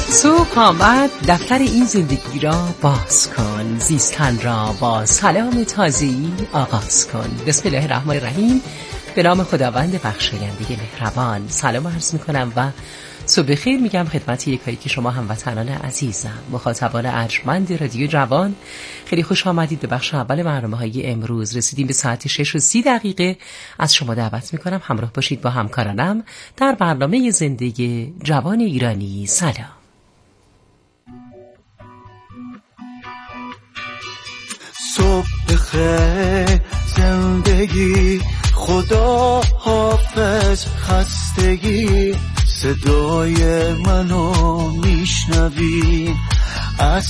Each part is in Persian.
صبح آمد دفتر این زندگی را باز کن، زیستن را با سلام تازه‌ای آغاز کن. بسم الله الرحمن الرحیم. به نام خداوند بخشاینده مهربان سلام عرض میکنم و صبح خیر میگم خدمت یکایی که شما هموطنان عزیزم، مخاطبان ارجمند رادیو جوان. خیلی خوش آمدید به بخش اول برنامه‌های امروز. رسیدیم به ساعت 6:30. از شما دعوت میکنم همراه باشید با همکارانم در برنامه زندگی جوان ایرانی. سلام. صبح بخیر زندگی، خدا حافظ خستگی، صدای منو میشنوی از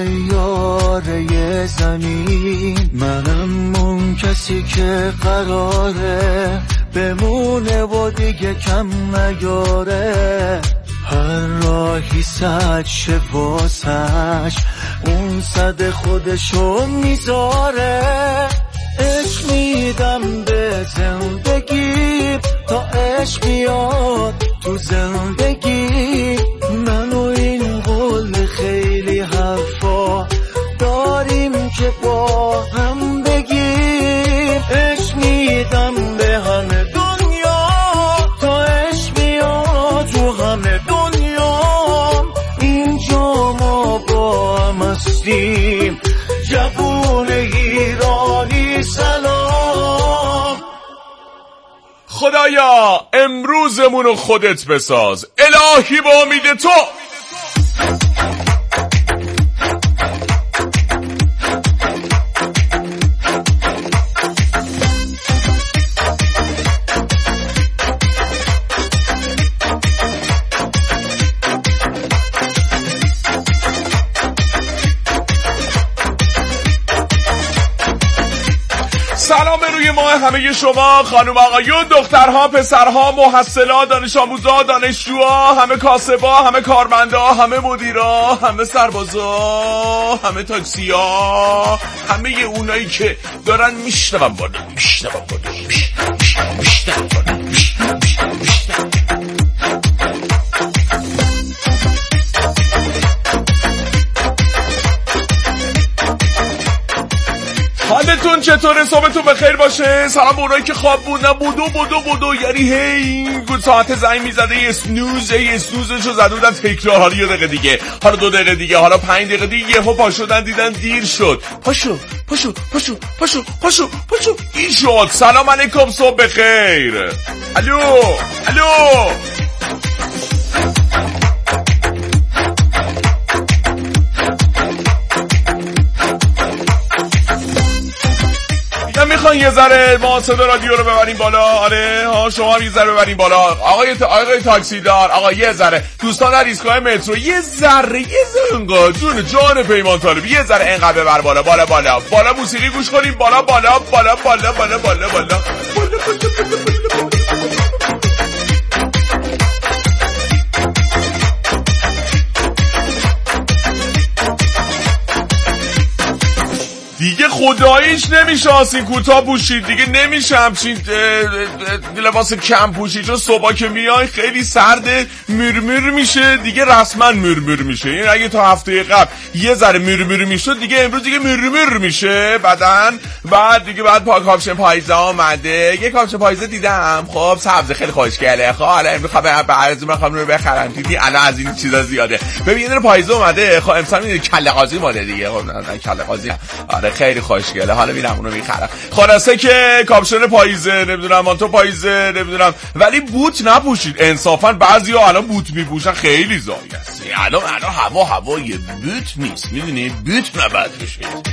سیاره زمین. منم اون کسی که قراره بمونه و دیگه کم نیاره، هر راهی سد شه واسش اون صد خودشو میذاره. عشق میدم به زندگی تا عشق بیاد تو زندگی. من و این قول خیلی حرفا داریم که با هم بگیم. عشق میدم به همه دنیا تا عشق بیاد تو همه دنیا. اینجا ما با هم هستیم، جوون ایرانی سلام. خدایا امروزمونو خودت بساز، الهی با امید تو. سلام روی ماه همه شما، خانم آقایون، دخترها، پسرها، محصلات، دانش آموزا، دانشجوها، همه کاسبا، همه کارمندا، همه مدیرا، همه سربازا، همه تاکسیا، همه اونایی که دارن میشنون بالا. حالتون چطوره؟ صبحتون بخیر باشه. سلام به اونایی که خواب بودن، بودو یعنی هی ساعت زنگ میزده اسنوزشو زده بودن تکرار، حالا 1 دقیقه دیگه، حالا 2 دقیقه دیگه، حالا 5 دقیقه دیگه، یهو پا شدن دیدن دیر شد. پاشو این شد. سلام علیکم، صبح بخیر. الو میخوان یه ذره ما صدا رادیو رو ببریم بالا؟ آره ها، شما هم یه ذره ببریم بالا. آقای تاکسیدار، آقا یه ذره، دوستان در ایستگاه مترو یه ذره انقدر جان پیمان طالب یه ذره انقدر ببر بالا موسیقی گوش کنیم. بالا دیگه خداییش نمیشه آسین کوتاه پوشید، دیگه نمیشه همچین لباس کم پوشید، چون صبح که میای خیلی سرده، مرمر میشه دیگه، رسما مرمر میشه. این اگه تا هفته قبل یه ذره مرمر میشد، دیگه امروز دیگه مرمر میشه بدن. بعد کاپشن پاییزه آمده، یه کاپشن پاییزه دیدم، خب سبز خیلی خوشگله. خب حالا امروز میخوام رو بخرم، دیدی الان از این چیزا زیاده. ببین این پاییزه اومده، خب امسال میاد کله قاضی اومده دیگه. خب نه کله قاضی، آره خیلی خوشگله، حالا میرم اونو میخرم. خلاصه که کاپشن پاییزه، نمیدونم مانتو پاییزه، نمیدونم، ولی بوت نپوشید. انصافا بعضیا الان بوت میپوشن، خیلی زایی است. الان هوای بوت نیست، میدونی، بوت نباید بشید.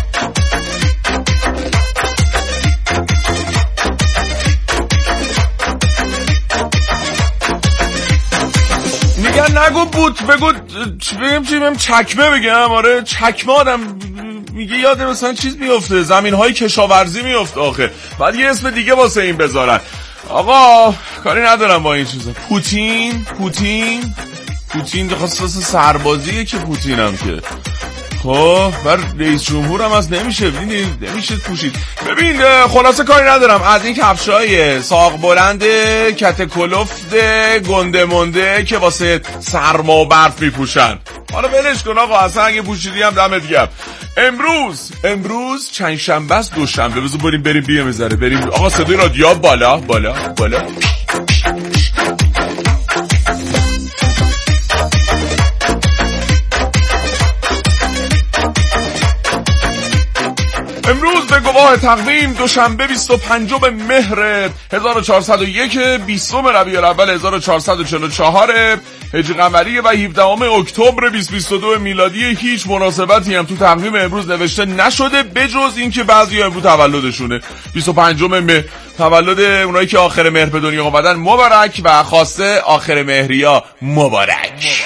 میگن نگو بوت، بگو بگم چکمه بگم. آره چکمه آدم میگه یاد مثلا چیز میفته، زمین‌های کشاورزی میفته آخه، بعد یه اسم دیگه واسه این بذارن. آقا کاری ندارم با این چیزا. پوتین خاص سربازیه که پوتینم که خب بر رئیس جمهور هم از نمیشه نمیشه پوشید. ببین خلاصه کاری ندارم از این کفشای ساق بلند کت کلفت گنده منده که واسه سرما و برف میپوشن. حالا ولش کن آقا، اصلا اگه پوشیدی هم دمت گرم. امروز چند شنبه است، دوشنبه. بذار بریم بریم آقا. صدای رادیو بالا. امروز به گواه تقویم دوشنبه 25 مهر 1401 20 ربیع الاول 1444 هجری قمری و 17 اکتبر 2022 میلادی. هیچ مناسبتی هم تو تقویم امروز نوشته نشده بجز اینکه بعضی امروز تولدشونه. 25 مهر تولد اونایی که آخر مهر به دنیا آمدن مبارک و خواسته آخر مهریا مبارک.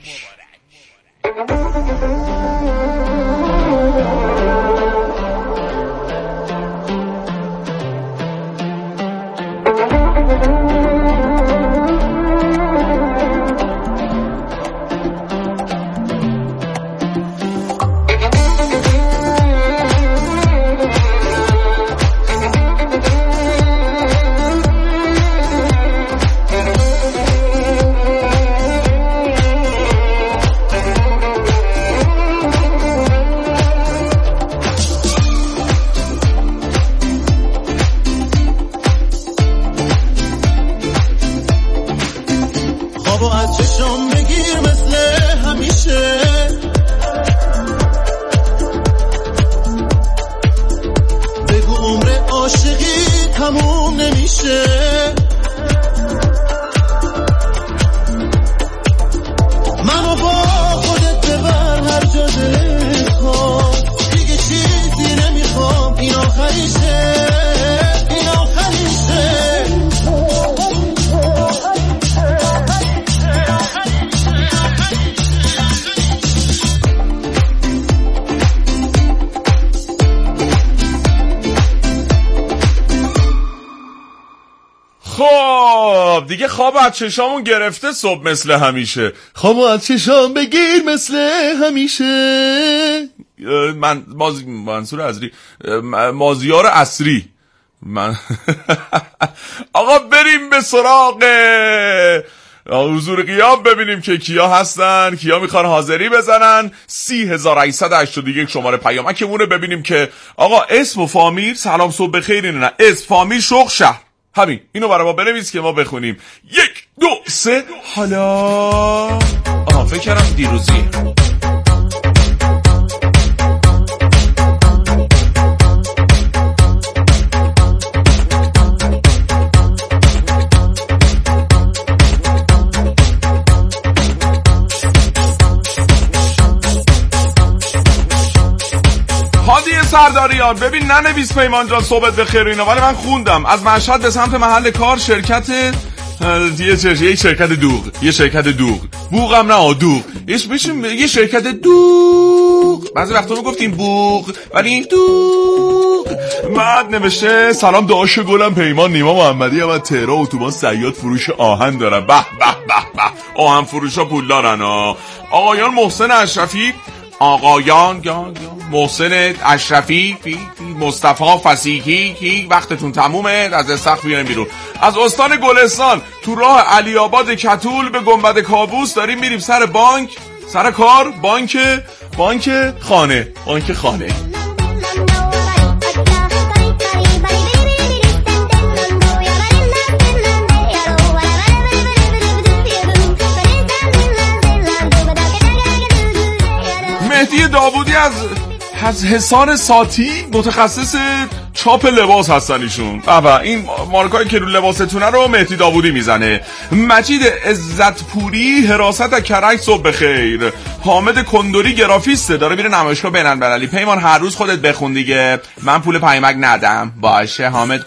دیگه خواب از چشامون گرفته صبح مثل همیشه. خواب از چشام بگیر مثل همیشه. منصور عصری مازیار عصری من آقا بریم به سراغ حضور غیاب ببینیم که کیا هستن، کیا میخوان حاضری بزنن. 3881 شماره پیامکمونه. ببینیم که آقا اسم و فامیل سلام صبح بخیر نه اسم فامیل شغل شهر همین اینو برای ما بنویس که ما بخونیم. 1 2 3 حالا فکر کردم دیروزیه. سرداریان ببین ننویس پیمان جان صحبت بخیر اینا، ولی من خوندم از مشهد به سمت محل کار شرکت یه شرکت دوغ بوغم نه دوغ یه شرکت دوغ. بعضی وقتا ما گفتیم بوغ ولی این دوغ. بعد نوشته سلام داش گلم پیمان نیما محمدی هم از تهران اتوبان صیاد فروش آهن دارن. به به به به آهن فروشا پول دارن. آقایان محسن اشرفی، آقایان محسن اشرفی، مصطفی فسیحی، وقتتون تمومه، از استخر بیاریم بیرون. از استان گلستان تو راه علی آباد کتول به گنبد کابوس داریم میریم سر کار بانک خانه. مهدی داوودی از حصار ساتی متخصص چاپ لباس هستن ایشون. این مارکایی که رو لباستونه رو مهدی داوودی میزنه. مجید عزتپوری حراست کرج صبح بخیر. حامد کندوری گرافیسته داره میره نمایشگاه بین‌المللی. پیمان هر روز خودت بخون دیگه، من پول پیامک ندم. باشه حامد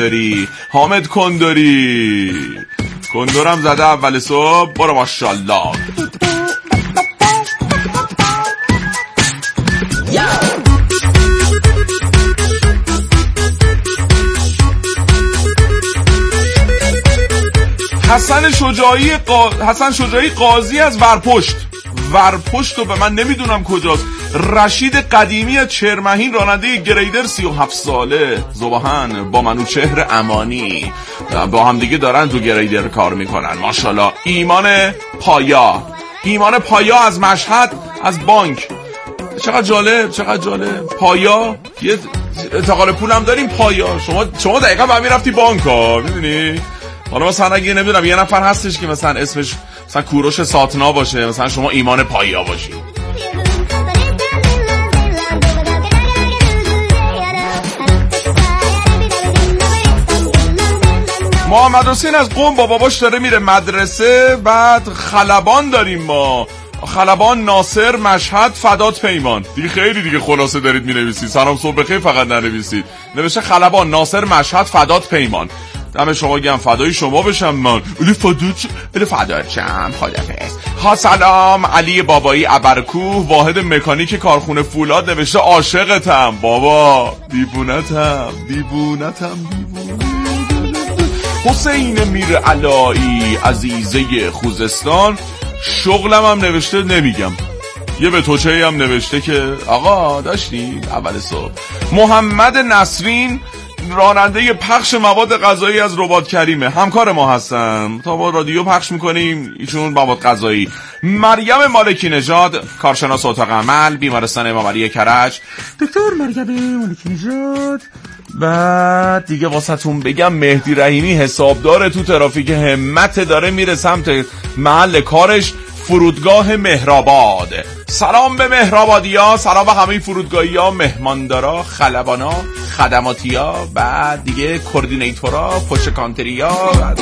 کندورم زده اول صبح. برو ماشاءالله. حسن شجاعی قاضی از ورپشت رو به من نمیدونم کجاست. رشید قدیمی از چرمهین راننده گریدر 37 ساله، زبهان با منوچهر امانی با هم دیگه دارن تو گریدر کار میکنن ماشاءالله. ایمان پایا از مشهد، از بانک. چقدر جالب. پایا یه انتقال پولم داریم. پایا شما دقیقا با میرفتی بانک ها، میدونی؟ حالا مثلا اگه نمیدونم یه نفر هستش که مثلا اسمش مثلا کوروش ساتنا باشه، مثلا شما ایمان پایا باشی. محمد حسین از قم با باباش داره میره مدرسه. بعد خلبان داریم ما، خلبان، ناصر، مشهد، فدات پیمان. دیگه خیلی دیگه خلاصه دارید مینویسید. سلام صبح بخیر فقط ننویسید. نوشته خلبان، ناصر، مشهد، فدات پیمان. دم شما گم، فدای شما بشم من. فداچم. خدا سلام. علی بابایی ابرکوه، واحد مکانیک کارخونه فولاد، نوشته عاشقتم بابا، دیوونتم. حسین میر علایی عزیزه خوزستان، شغلم هم نوشته نمیگم. یه به توچه‌ای هم نوشته که آقا داشتیم اول صبح. محمد نسرین راننده پخش مواد غذایی از ربات کریمه، همکار ما هستن، تا ما رادیو پخش میکنیم ایشون مواد غذایی. مریم مالکی نژاد، کارشناس اتاق عمل، بیمارستان امام علی کرج. دکتر مریم مالکی نژاد. بعد دیگه واسهتون بگم مهدی رحیمی حسابدار تو ترافیک همت، داره میره سمت محل کارش، فرودگاه مهرآباد. سلام به مهرآبادیا، سلام به همه فرودگاهیا، مهماندارا، خلبانا، خدماتیا، بعد دیگه کوردینیتورا، پشت کانتریا.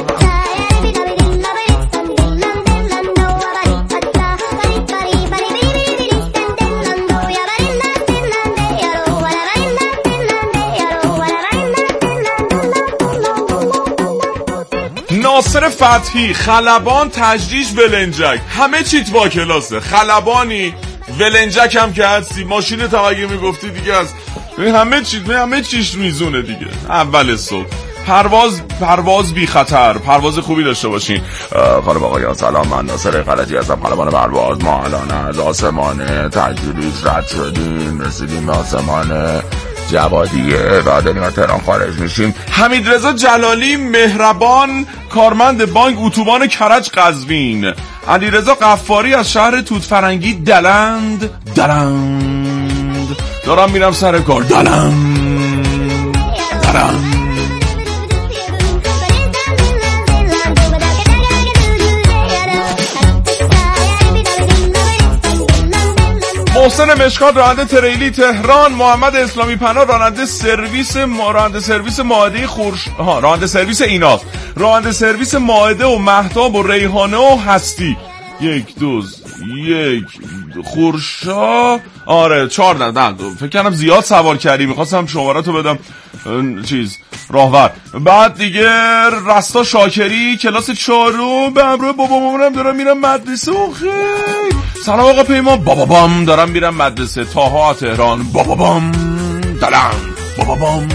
ناصر فتحی، خلبان، تجریش، ولنجک، همه چیت با کلاسه. خلبانی، ولنجک هم که هستی، ماشین تا اگه میگفتی دیگه از همه چیش میزونه دیگه. اول صبح پرواز بی خطر، پرواز خوبی داشته باشین. خانم آقایان سلام، من ناصر خلجی هستم، خلبان پرواز. ما الان از آسمان تجریش رد شدیم، رسیدیم به آسمان جوادیه، بعد داریم از تهران خارج میشیم. حمیدرضا جلالی مهربان، کارمند بانک اتوبان کرج قزوین. علیرضا قفاری از شهر توتفرنگی دلند دارم میرم سر کار. دلند محسن مشکات راننده تریلی تهران. محمد اسلامی پناه راننده سرویس مائده راننده سرویس ایناس، راننده سرویس مائده و مهتاب و ریحانه و هستی. یک خورشا. آره 4 نه فکر کنم زیاد سوار کردی، میخواستم شماراتو بدم راهور. بعد دیگه رستا شاکری کلاس 4 به همراه بابا مامانم دارم میرم مدرسه. خیلی سلام آقا پیمان، بابام دارم میرم مدرسه. تاها تهران، بابام دلم بابام.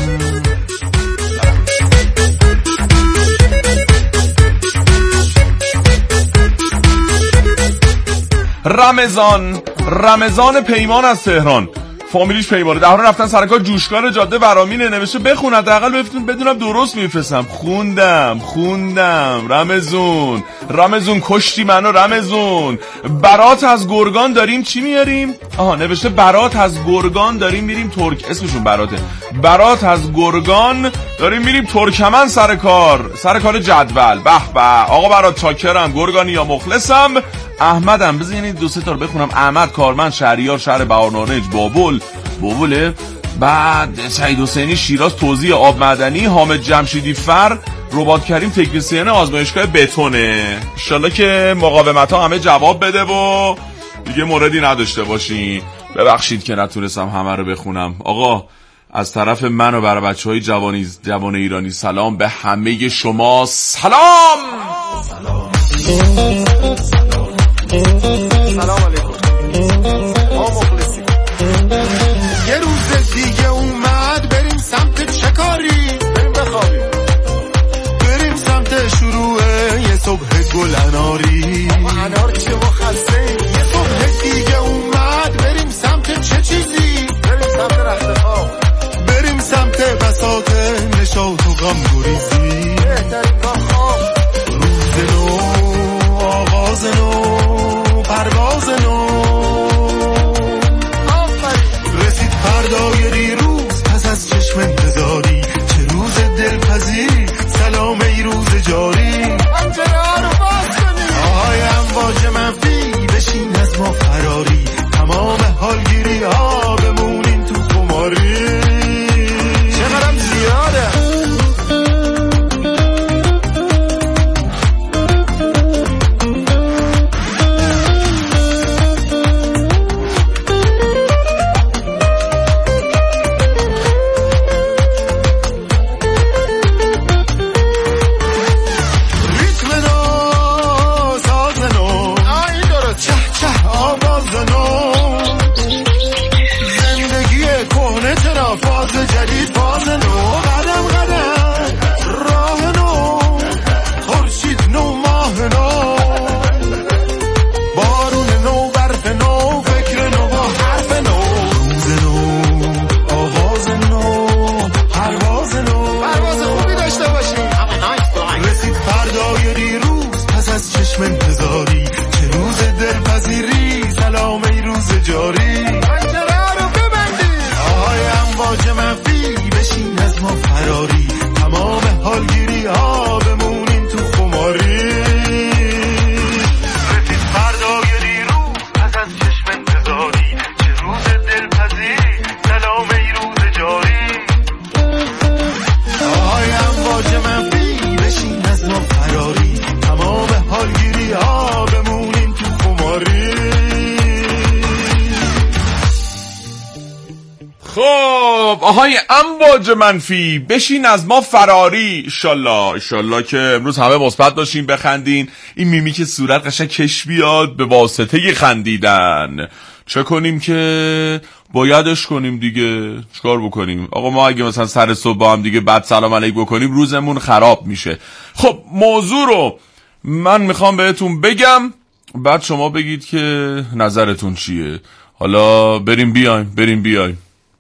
رمضان پیمان از تهران، فامیلیش پیمانه، در حال رفتن سرکار جوشکار جاده ورامینه. نوشته بخون حداقل بدونم درست میفرستم. خوندم. رمزون کشتی منو رمزون. برات از گرگان داریم چی میاریم؟ نوشته برات از گرگان داریم میریم اسمشون برات از گرگان داریم میریم ترکمن سر کار جدول. به آقا برات چاکرم، گرگانی یا مخلصم. احمدم، بذارید 2-3 تا رو بخونم. احمد کارمند، شهریار، شهر بهارنارنج، بابله. بعد سعید حسینی شیراز، توزیع آب معدنی. حامد جمشیدی فر ربات کریم، تکنسین آزمایشگاه بتونه. انشالله که مقاومت ها همه جواب بده و دیگه موردی نداشته باشین. ببخشید که نتونستم همه رو بخونم. آقا از طرف من و برای بچهای جوان ایرانی سلام به همه شما. سلام علیکم. ما مخلصیم. یه روز دیگه اومد بریم سمت چه کاری؟ بریم بخوابیم، بریم سمت شروع یه صبح گل اناری. انار که ما خسته. یه صبح دیگه اومد بریم سمت آهای امواج منفی بشین از ما فراری. ایشالله که امروز همه مثبت باشین، بخندین، این میمیک صورت قشنگ کش بیاد به واسطه خندیدن. چه کنیم که بایدش کنیم دیگه، چیکار بکنیم آقا؟ ما اگه مثلا سر صبح با هم دیگه بعد سلام علیک بکنیم روزمون خراب میشه. خب موضوع رو من میخوام بهتون بگم، بعد شما بگید که نظرتون چیه. حالا بریم بیایم.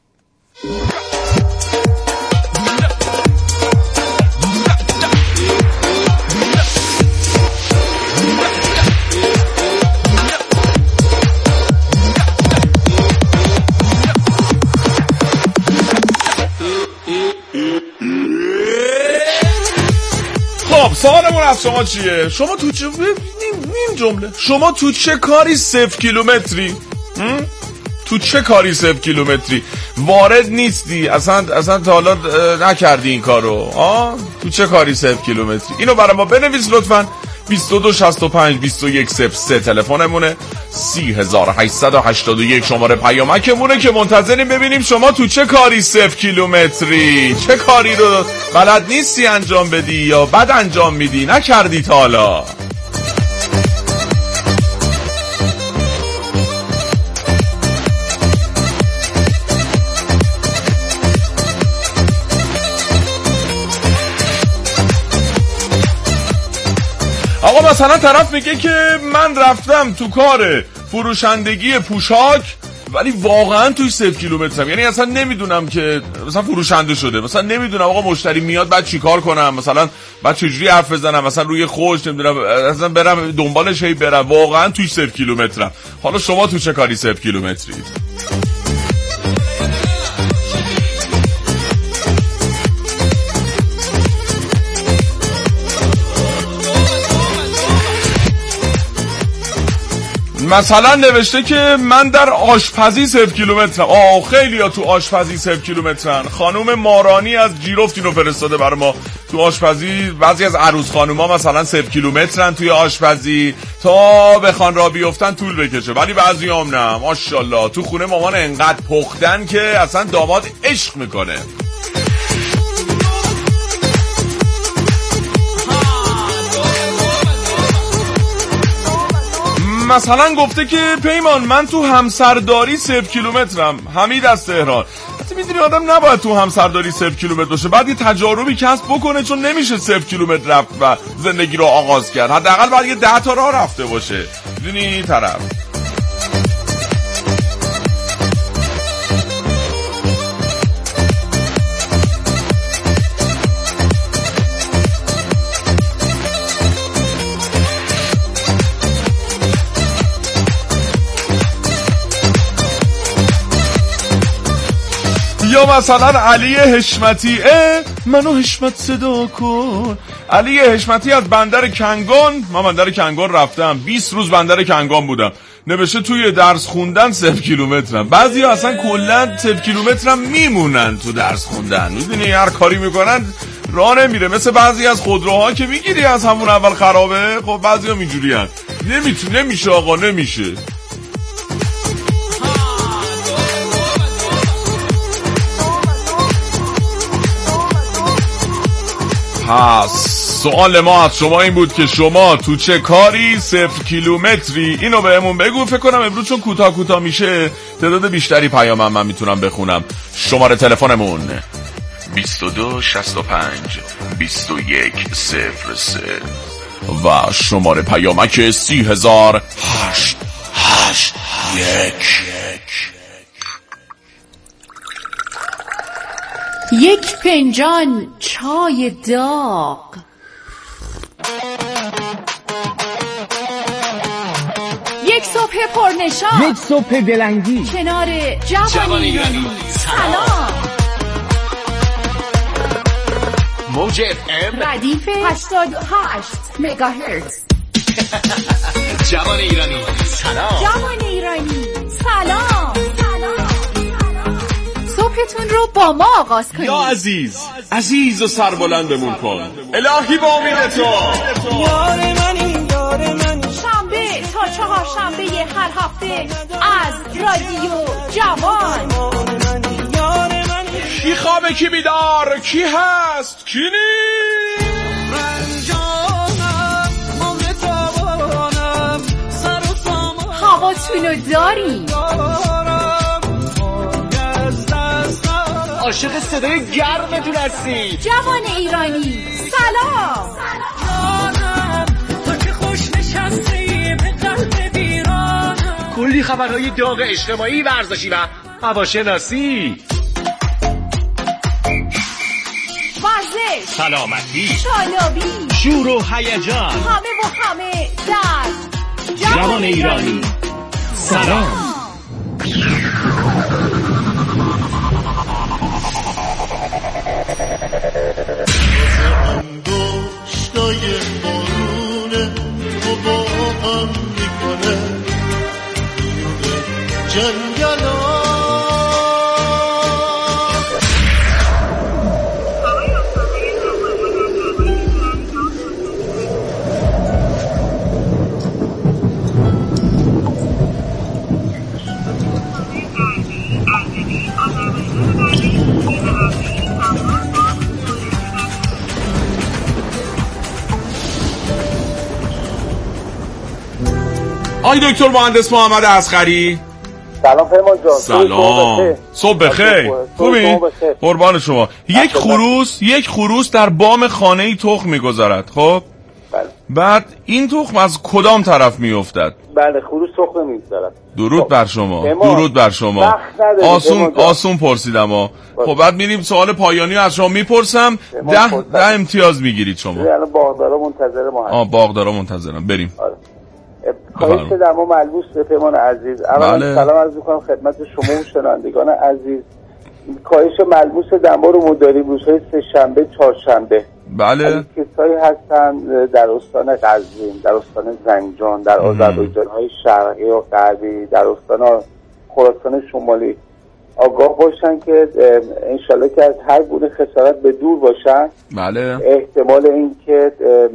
خب سوالمون از شما چیه؟ شما تو چه نیم جمله شما تو چه کاری 0 کیلومتری؟ تو چه کاری 0 کیلومتری وارد نیستی؟ اصلا تا حالا نکردی این کارو؟ تو چه کاری 0 کیلومتری؟ اینو برای ما بنویس لطفاً. 2265-2103 تلفنمونه، 3881 شماره پیامکمونه که منتظریم ببینیم شما تو چه کاری 0 کیلومتری. چه کاری رو بلد نیستی انجام بدی یا بد انجام میدی، نکردی تا حالا؟ آقا مثلا طرف میگه که من رفتم تو کار فروشندگی پوشاک ولی واقعا توی 0 کیلومترم، یعنی اصلا نمیدونم که مثلا فروشنده شده، مثلا نمیدونم آقا مشتری میاد بعد چی کار کنم، مثلا بعد چجوری حرف بزنم، مثلا روی خوش نمیدونم اصلا برم دنبالش هی برم، واقعا توی 0 کیلومترم. حالا شما تو چه کاری 0 کیلومترید؟ مثلا نوشته که من در آشپزی 0 کیلومترم. خیلی ها تو آشپزی 0 کیلومترن. خانوم مارانی از جیرفت اینو فرستاده برای ما. تو آشپزی بعضی از عروس خانوما مثلا 0 کیلومترن توی آشپزی، تا بخوان را بیفتن طول بکشه، ولی بعضی هم نه. ماشاءالله تو خونه مامان انقدر پختن که اصلا داماد عشق میکنه. مثلا گفته که پیمان من تو همسرداری 0 کیلومترم. حمید از تهران. حتی میدونی آدم نباید تو همسرداری 0 کیلومتر باشه، بعد یه تجاربی کسب بکنه، چون نمیشه 0 کیلومتر رفت و زندگی رو آغاز کرد. حداقل باید یه 10 تا راه رفته باشه. میدونی طرف یا مثلا علی حشمتی، منو حشمت صدا کن. علی حشمتی از بندر کنگان. من بندر کنگان رفتم، 20 روز بندر کنگان بودم. نوشته توی درس خوندن 0 کیلومترم. بعضی ها اصلا کلن 0 کیلومترم میمونن تو درس خوندن. میدونی هر کاری میکنن راه نمیره. مثل بعضی از خودروها که میگیری از همون اول خرابه. خب بعضی ها اینجوری هن. نمیشه آقا، نمیشه. پس سوال ما از شما این بود که شما تو چه کاری 0 کیلومتری؟ اینو بهمون بگو. فکر کنم امروز چون کوتاه میشه تعداد بیشتری پیام من میتونم بخونم. شماره تلفنمون 2265-2103 و شماره پیامک 30881. یک فنجان چای داغ، یک صبح پرنشاط، یک صبح دلنگیز کنار جوانی ایرانی. سلام. موج FM ردیف 88 مگاهرتز. جوان ایرانی سلام. جوان ایرانی سلام. صبحتون رو با ما آغاز کنید. یا عزیز و سربلند بمون کن. الهی با امید تو. یار منی شنبه تا چهارشنبه هر هفته از رادیو جوان. همه کی بیدار، کی هست کی نیست؟ هواتونو داری عاشق صدای گرمتون هستی. جوان ایرانی سلام. کلی خبرهای داغ اجتماعی، ورزشی و هواشناسی، ورزش، سلامتی، شالابی، شور و هیجان، همه و همه در جوان ایرانی سلام. انگشتای بارونه و با هم میکنه جنگلا. آی دکتر مهندس محمد اصغری. سلام پیمان جان. سلام، صبح بخیر. خوبی؟ قربان شما. یک خروس در بام خانه‌ای تخم می‌گذارد. خب بله. بعد این تخم از کدام طرف میافتد؟ بله خروس تخم می‌گذارد. درود بر شما. درود بر شما. آسون پرسیدم ها. خب بعد میریم سوال پایانی از شما میپرسم. 10 امتیاز میگیرید شما. الان باغدارا منتظر ما هستن. باغدارا منتظرم. بریم. خواهش دارم ملبوس به پیمان عزیز. اولا سلام عرض می‌کنم خدمت شما و شنوندگان عزیز. کاهش ملبوس دما رو مداریم روزهای سه شنبه چهارشنبه. بله. کسایی هستن در استان قزوین، در استان زنجان، در آذربایجان‌های شرقی و غربی، در استان خراسان شمالی آگاه باشن که انشالله که از هر گونه خسارت به دور باشن. بله. احتمال این که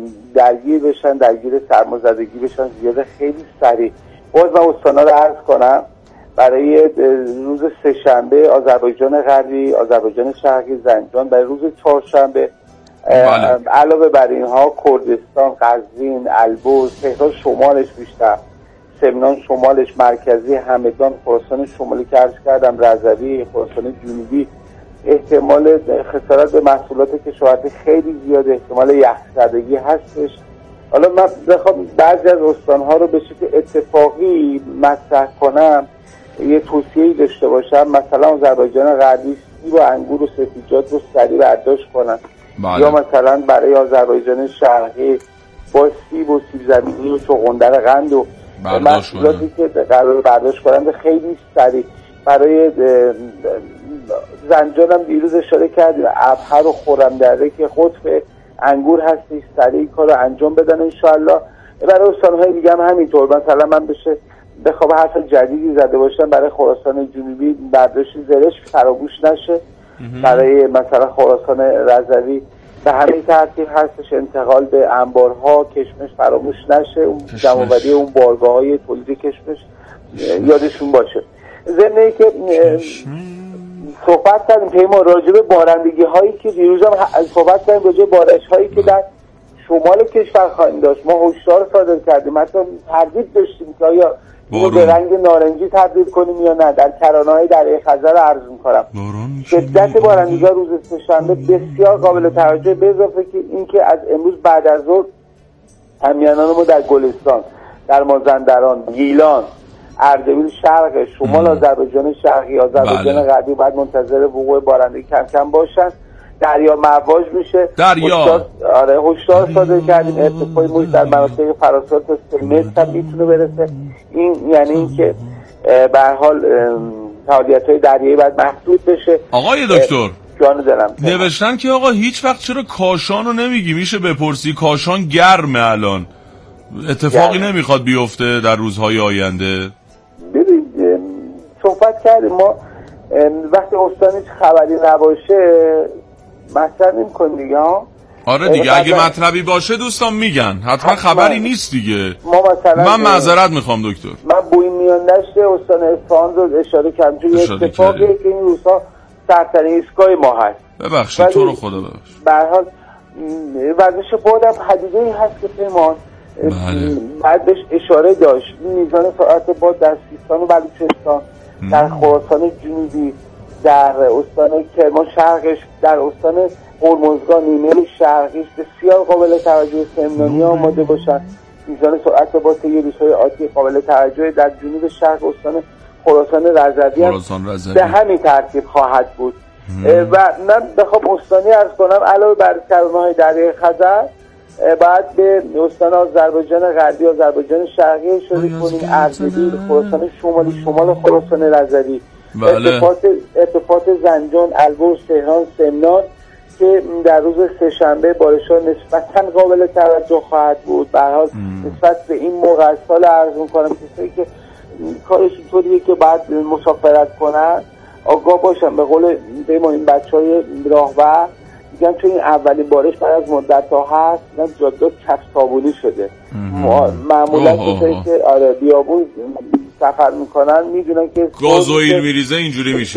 درگیر سرمازدگی بشن زیاده. خیلی سریع باز من استانا رو عرض کنم برای روز سه شنبه آذربایجان غربی، آذربایجان شرقی، زنجان. برای روز چهارشنبه علاوه بر اینها کردستان، قزوین، البرز، تهران شمالش بیشتر، سمنان شمالش، مرکزی، همدان، خراسان شمالی که عرض کردم، رضوی، خراسان جنوبی، احتمال خسارت به محصولات کشاورزی خیلی زیاده. احتمال یخزدگی هستش. حالا من بخوام بعضی از استانها رو به شکل اتفاقی مطرح کنم، یه توصیه‌ای داشته باشم، مثلا آذربایجان غربی سیب و انگور و سبزیجات رو سریع برداشت کنن. بله. یا مثلا برای آذربایجان شرقی با سیب و سیب زمینی و چغندر قند و محصولاتی که قرار برداشت کنند خیلی سریع. برای زنجان هم دیروز اشاره کردیم، ابهر و خرمدره که قطب انگور هستی، سریع کار رو انجام بدن انشاءالله. برای استانهای دیگه هم همینطور. مثلا من بخوام حرف جدیدی زده باشم برای خراسان جنوبی برداشت زرشک فراموش نشه. برای مثلا خراسان رضوی به همین ترتیب هستش. انتقال به انبارها کشمش فراموش نشه. اون جمع‌آوری اون بارگاه‌های تولید کشمش یادشون باشه. ضمن اینکه صحبت کردیم پیمان راجع به بارندگی هایی که دیروز هم صحبت کردیم، راجع به بارش هایی که در شمال کشور خواهیم داشت. ما هشدار صادر کردیم، حتی تردید داشتیم که آیا اینو به رنگ نارنجی تبدیل کنیم یا نه. در کرانه‌های دریای خزر عرض می‌کنم شدت بارندگی روز سه‌شنبه بسیار قابل توجه، به اضافه که اینکه از امروز بعد از ظهر همیهنان ما در گلستان، در مازندران، گیلان، اردبیل شرق، شمال آذربایجان شرقی، آذربایجان غربی بعد منتظر وقوع بارندگی کم کم باشن. دریا مواج میشه. هشدار صادر کردیم ارتفاع موج در مناطق فراسات تا 3 متر میتونه برسه. این یعنی اینکه به هر حال فعالیت‌های دریایی باید محدود بشه. آقای دکتر جان دلم نوشتن که آقا هیچ وقت چرا کاشانو نمیگی؟ میشه بپرسی کاشان گرمه الان، اتفاقی نمیخواد بیفته در روزهای آینده؟ ببین صحبت کردیم ما وقتی استان هیچ خبری نباشه مطرح نمی‌کنیم دیگه ها. آره دیگه اگه مطلبی باشه دوستان میگن، حتما خبری نیست دیگه. ما مثلا من معذرت میخوام دکتر، من بوی میان نشته استان اصفهان رو اشاره کردم چون اتفاقی که این روزها سخت‌ترین ایستگاه ما هست. ببخشید تو رو خدا ببخشید. به هر حال ورزش بادم پدیده‌ای هست که پیمان بعد بهش اشاره داشت. میزان سرعت باد در سیستان و بلوچستان، در خراسان جنوبی، در استان کرمان شرقش، در استان هرمزگان نیمه شرقیش بسیار قابل توجه. سمنانی آماده باشن. میزان سرعت باد طی روزهای آتی قابل توجه در جنوب شرق استان خراسان رضوی به همین ترتیب خواهد بود. و من بخوام استانی عرض کنم علاوه بر کرانه‌های دریای خزر بعد به استان آذربایجان غربی، آذربایجان شرقی اشاره کنیم، اردبیل، خراسان شمالی، شمال خراسان رضوی، ارتفاعات زنجان، البرز، تهران، سمنان که در روز سه‌شنبه بارش‌ها نسبتاً قابل توجه خواهد بود. به هر حال نسبت به این موقع از سال عرض می‌کنم کسایی که کارش اینطوریه که باید مسافرت کنن آگاه باشن. به قول ما این بچهای راهور میگن چون این اولین بارش بعد از مدت‌ها هست اینا جاده کف صابونی شده. معمولا کسایی که بیابون سفر میکنن میدونن که گازوئیل میریزه اینجوری میشه.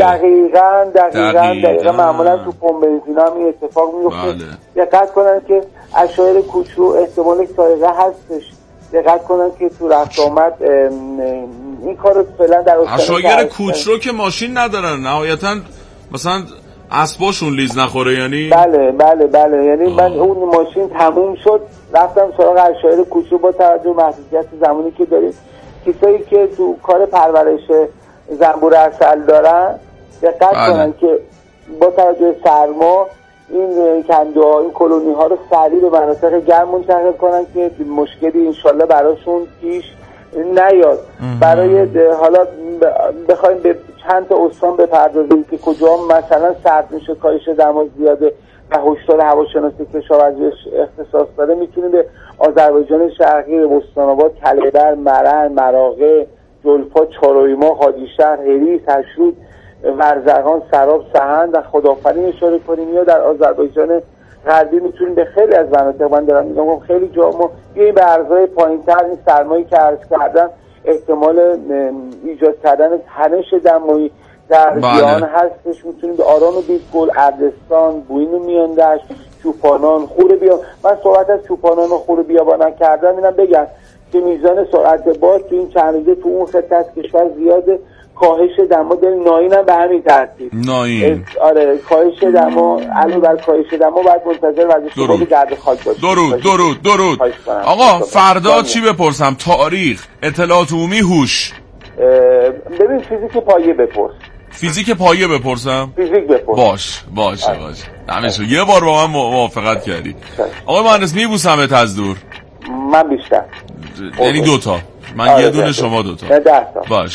دقیقاً معمولا تو پمپ بنزینا هم این اتفاق میفته. دقت کنن که اشایر کوچرو احتمال سایقه هستش. دقت کنن که تو رفت آمد این کارو فعلا در اشایر کوچرو که ماشین ندارن نهایتاً مثلا اسباشون لیز نخوره یعنی بله یعنی من اون ماشین تموم شد رفتم سراغ اشایر کوچرو با توجه به محدودیت زمانی که داریم. کسایی که تو کار پرورش زنبور عسل دارن دقت کنن که با توجه سرما این کندوها این کلونی ها رو سریع به مناطق گرم منتقل کنن که مشکلی انشالله براشون پیش نیاد. برای حالا بخوایم به چند تا استان بپردازیم که کجا مثلا سرد میشه، کاهش دما زیاده و هشدار هواشناسی کشاورزی اختصاص داره، میتونیم به آذربایجان شرقی، به بستان‌آباد، کله‌در، مرن، مراغه، جلفا، چارویما، هادیشهر، هریس، هشرود، ورزقان، سراب، سهند و خدافرین اشاره کنیم. یا در آذربایجان غربی میتونیم به خیلی از مناطق، من دارم میگم خیلی جا ما بیاییم به ارزهای پایین‌تر این سرمایی که عرض کردن احتمال ایجاد کردن تنش دمایی در بیان هستش. میتونیم به آران و بیسگل، اردستان، بوین و میاندشت، چوپانان، خور بیابان. من صحبت از چوپانان و خور بیابان کردم اینم بگم که میزان سرعت باد تو این چند روزه تو اون خطه از کشور زیاده. کاهش دما در ناین هم به همین ترتیب. ناین کاهش دما علاوه بر کاهش دما باید منتظر ورزش باد گرد خاک باشیم. درود. آقا فردا چی بپرسم؟ تاریخ، اطلاعات عمومی، هوش. ببین فیزیک پایه بپرس. فیزیک پایه بپرسم؟ فیزیک بپرس. باشه. دمشو یه بار با من موافقت کردی. آقای مهندس میبوسمت از دور. من بیشتر. یعنی 2 تا. من یه دونه شما 2 تا. 10 تا. باش.